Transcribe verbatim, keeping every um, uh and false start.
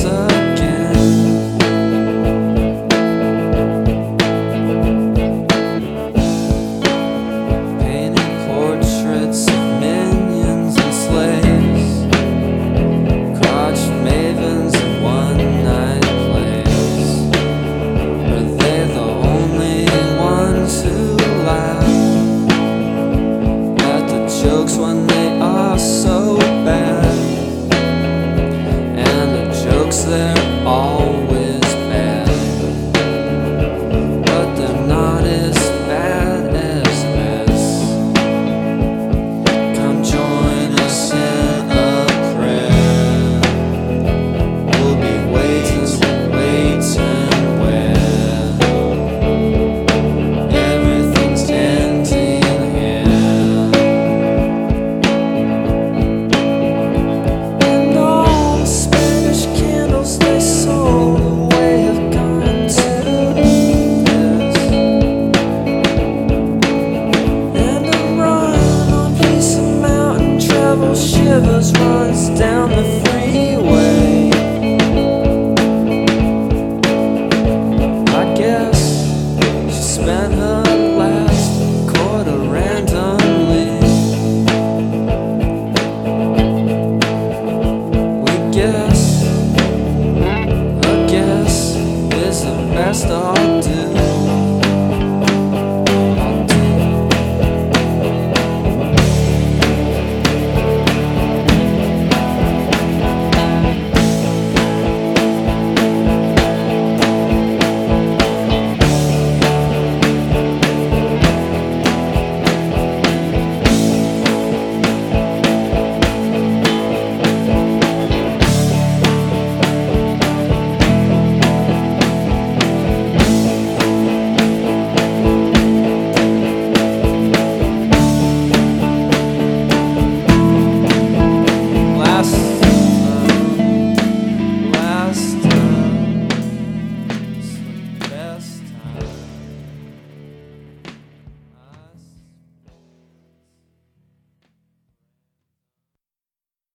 again. Painted portraits of minions and slaves, crotch mavens and one-night plays. Are they the only ones who laugh at the jokes when they are so bad? And the jokes, they're always bad, but they're not as bad as this. Come join us in a prayer. We'll be waiting, waiting where everything's ending here. And all the Spanish candles they sold away have gone to this. And a run on piece of mountain travel shivers runs down the freeway. I guess she spent her last quarter randomly. We guess, I guess, is the best I'll do.